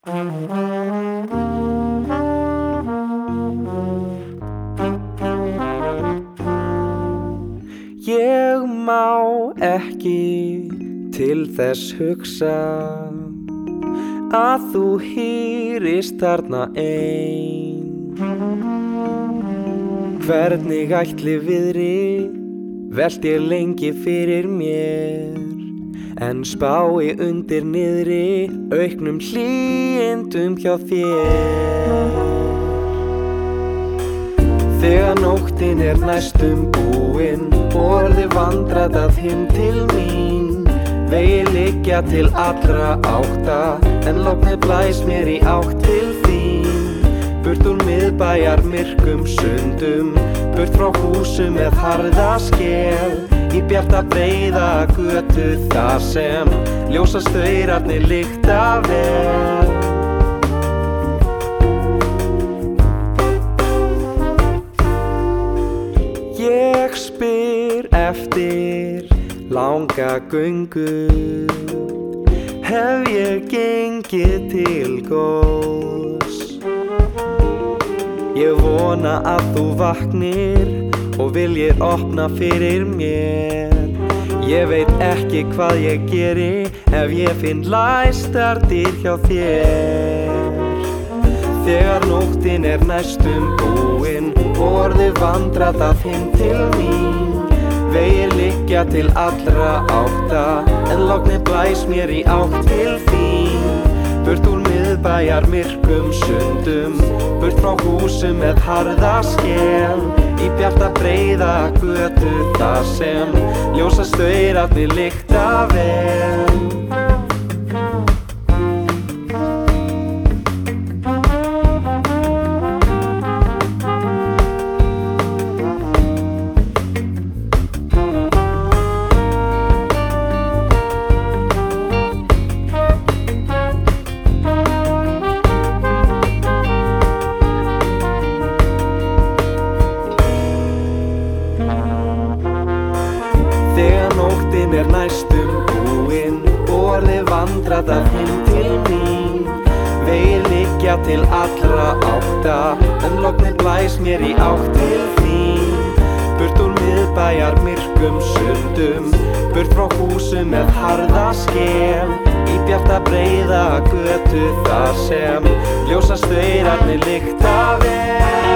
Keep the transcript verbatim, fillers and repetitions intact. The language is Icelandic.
Ég má ekki til þess hugsa að þú hýrist þarna ein. Hvernig ætli viðri velt ég lengi fyrir mér, en spái undir niðri auknum hlýindum hjá þér. Þegar nóttin er næstum búin, borði vandratað heim til mín. Vegir liggja til allra átta, en lognið blæs mér í átt til þín. Burt úr miðbæjar myrkum sundum, burt frá húsum með harða skel, í bjarta breiða götu þar sem ljósastaurarnir lykta vel. Ég spyr eftir langa göngu, hef ég gengið til góðs. Ég vona að þú vaknir og viljir opna fyrir mér. Ég veit ekki hvað ég geri ef ég finn læstar dyr hjá þér. Þegar nóttin er næstum búin, borði vandratað heim til mín. Vegir liggja til allra átta, en lognið blæs mér í átt til þín. Burt úr miðbæjar myrkum sundum, burt frá húsum með harða skel, í bjarta breiða götu þar sem ljósastaurarnir lykta vel. Þegar nóttin er næstum búin, borði vandratað heim til mín. Vegir liggja til allra átta, en lognið blæs mér í átt til þín. Burt úr miðbæjar myrkum sundum, burt frá húsum með harða skel, í bjarta breiða götu þar sem ljósastaurarnir lykta vel.